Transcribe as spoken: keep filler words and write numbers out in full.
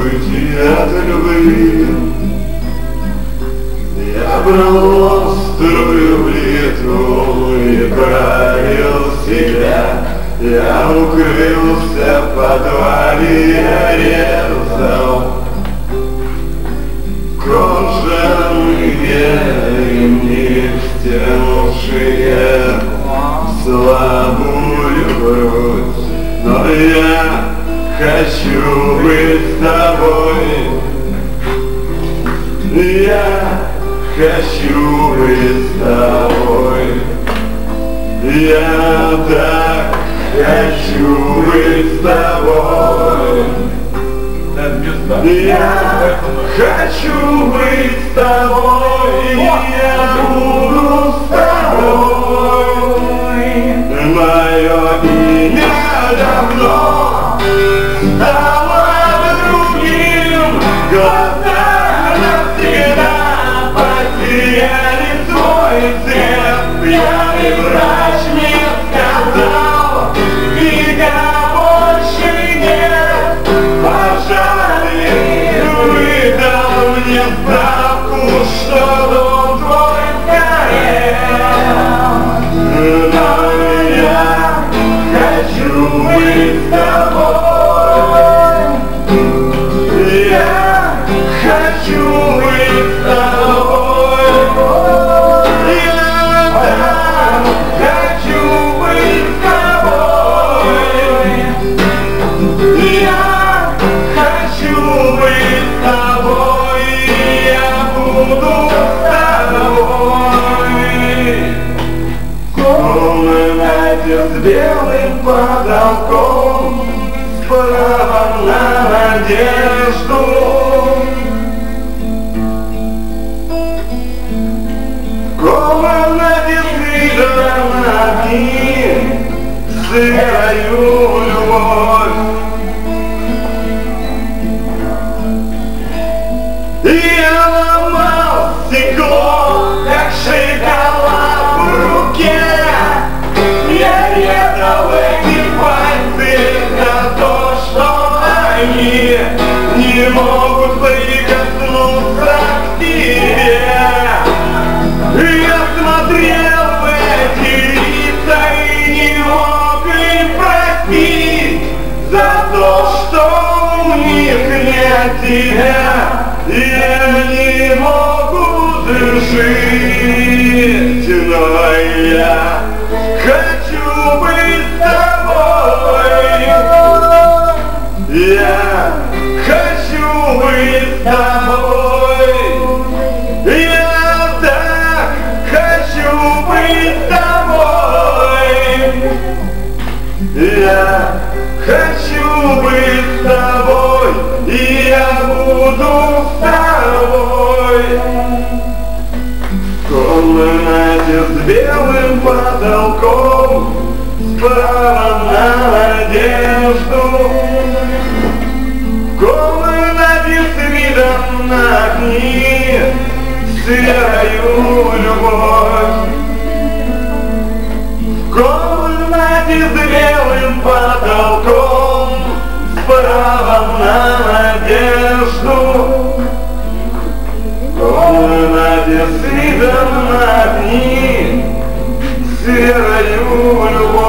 уйти от любви. Я брал струю в литру и пролил себя. Я укрылся в подвале, я резал кожаные ремни, стянувшие слабую грудь. Но я хочу быть с тобой. Я хочу быть с тобой. Я так хочу быть с тобой. Я хочу быть с тобой. Я буду с тобой. Мое имя давно стало другим. Глаза навсегда потеряли свой цвет. Пьяный врач мне сказал, тебя больше нет. Пожалуй, выдал мне справку, что дом твой сгорел. Но я хочу быть с тобой. Я хочу быть с тобой. Я так хочу быть с тобой. Я хочу быть с тобой. Я буду с тобой. Комната с белым потолком, с правом на надежду. В комнате с видом на дни, сырою любовь. Я ломал стекло, как шоколад в руке. Я резал эти пальцы за то, что они не могут прикоснуться к тебе. Я смотрел в эти лица и не мог им простить за то, что у них нет тебя. Я не могу жить, но я хочу быть с тобой. Я хочу быть с тобой. Я так хочу быть с тобой. Я хочу быть с тобой. И я буду с тобой. В комнате с белым потолком, с правом на надежду. В комнате с видом на огни, серую любовь. В комнате с белым потолком, с правом на надежду. В комнате с видом на огни, серою любовь.